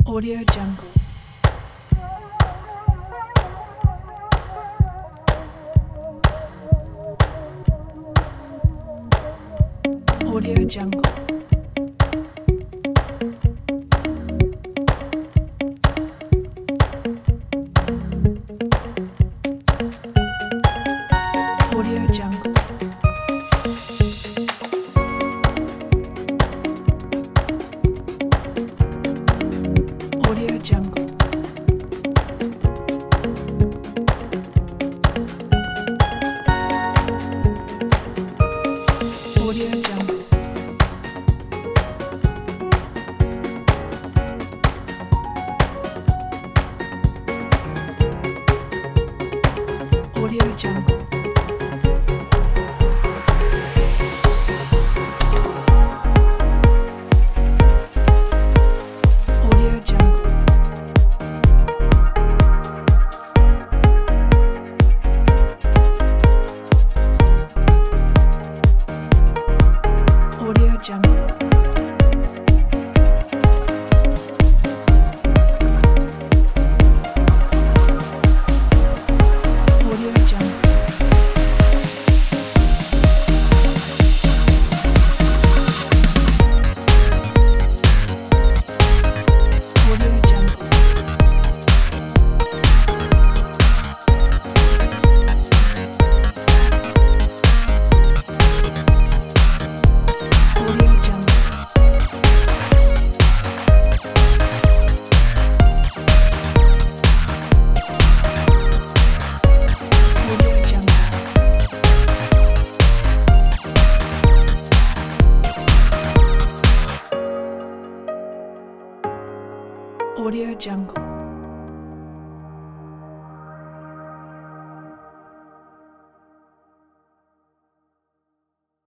Audio Jungle. Audio Jungle. Audio Jungle. Audio Jungle. Audio Jungle. Audio Jungle. Audio Jungle. Audio Jungle. Audio Jungle. Audio Jungle. Audio Jungle. Audio Jungle. Audio Jungle.